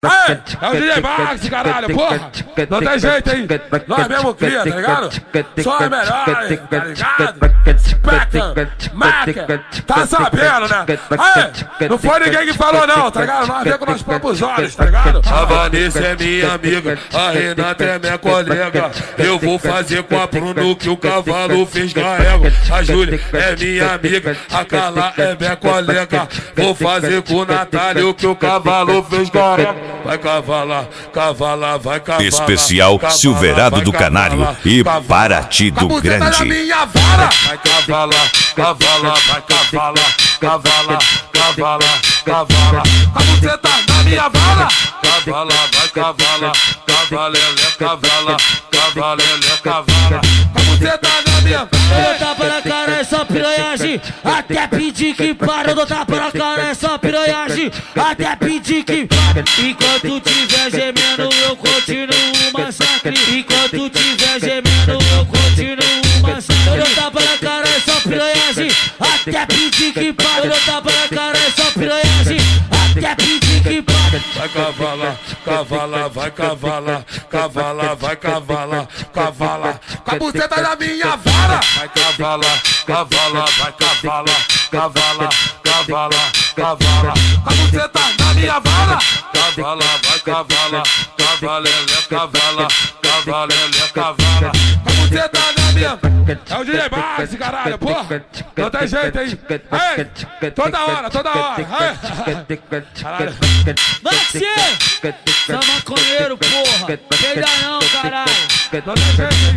É o DJ Max, caralho, porra. Não tem jeito, hein? Nós mesmo cria, tá ligado? Só é melhor, tá ligado? Maca, tá sabendo, né? Não foi ninguém que falou não, tá ligado? Nós vemos com nossos próprios olhos, tá ligado? A Vanessa é minha amiga, a Renata é minha colega. Eu vou fazer com a Bruno que o cavalo fez carrega. A Júlia é minha amiga, a Carla é minha colega. Vou fazer com o Natália o que o cavalo fez carrega. Vai cavalar, cavalar, vai cavalar. Especial Silverado do Canário e Paraty do Grande. Vai cavalar, cavalar, vai cavalar, cavalar, cavalar, cavalar. A buceta na minha vara. Cavalar, vai cavalar, cavalele, cavala, cavalele, cavala. A buceta na minha vara. Eu tapa na cara, é só piranhagem. Até pedir que para, eu dou tapa na cara, é só piranhagem. Até pedir que para. Enquanto tiver gemendo, eu continuo o massacre. Enquanto tiver gemendo, eu continuo o massacre. Eu dou tapa na cara, é só piranhagem. Até pedir que para. Eu dou tapa na cara, é só piranhagem. Até pedir que para. Vai cavalar, cavalar, vai cavalar, cavalar, vai cavalar, cavalar. Com a buceta na minha vara. Vai cavalar, cavalar, vai cavalar, cavalar, cavalar, cavalar. Com a buceta na minha vara. Cavalar, vai cavalar, cavalele, cavala, cavalele, cavala. Com a buceta na minha vara. É o DJ Max, caralho, porra. Não tem jeito, hein? Toda hora, toda hora. Caralho. Maxi! Sou maconheiro, porra. Peida não, caralho. Não tem jeito, hein?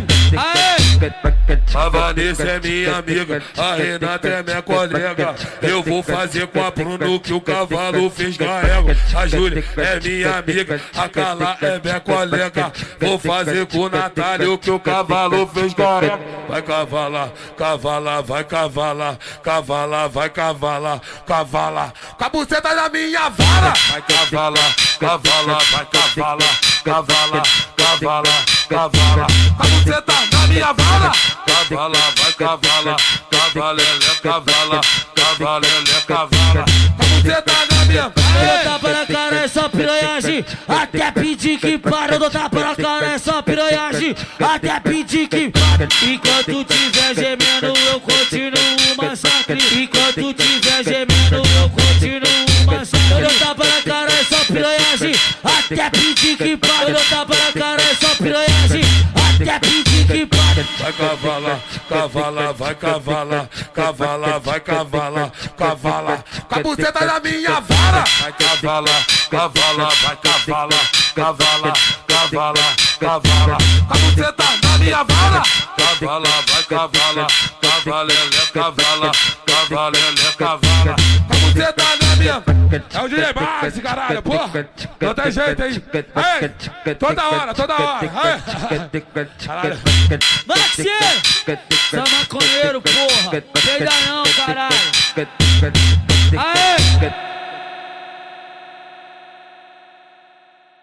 A Vanessa é minha amiga, a Renata é minha colega. Eu vou fazer com a Bruno que o cavalo fez carrega. A Júlia é minha amiga, a Carla é minha colega. Vou fazer com o Natália o que o cavalo fez carrega. Vai cavalar, cavalar, vai cavalar, cavalar, vai cavalar, cavalar. Com a buceta na minha vara. Vai cavalar, cavalar, vai cavalar, cavalar, cavalar, cavalar. Com a buceta na minha vara. Cavalar, vai cavalar, cavalele, cavala, cavalele, cavala. Com a buceta na minha vara. Eu dou tapa na cara, é só piranhagem. Até pedir que para, eu dou tapa na cara, é só piranhagem. Até pedir que para. Enquanto tiver gemendo, eu continuo o massacre. Enquanto tiver gemendo, eu continuo o massacre. Eu dou tapa na cara, é só piranhagem. Até pedir que para. Eu dou tapa na cara, é só piranhagem. Até pedir que para. Vai cavalar, cavalar, vai cavalar, cavalar, vai cavalar, cavalar. Com a buceta na minha vara. Vai cavalar, cavalar, vai cavalar, cavalar, cavalar, cavalar. Com a buceta na minha vara. Cavalar, vai cavalar, cavalele, cavala, cavalele, cavala. Com a buceta na minha vara. É o DJ Max, caralho, porra. Não tem jeito, hein? Toda hora, toda hora. Caralho. Maxi! Sou maconheiro, porra. Peida não, caralho. Aê!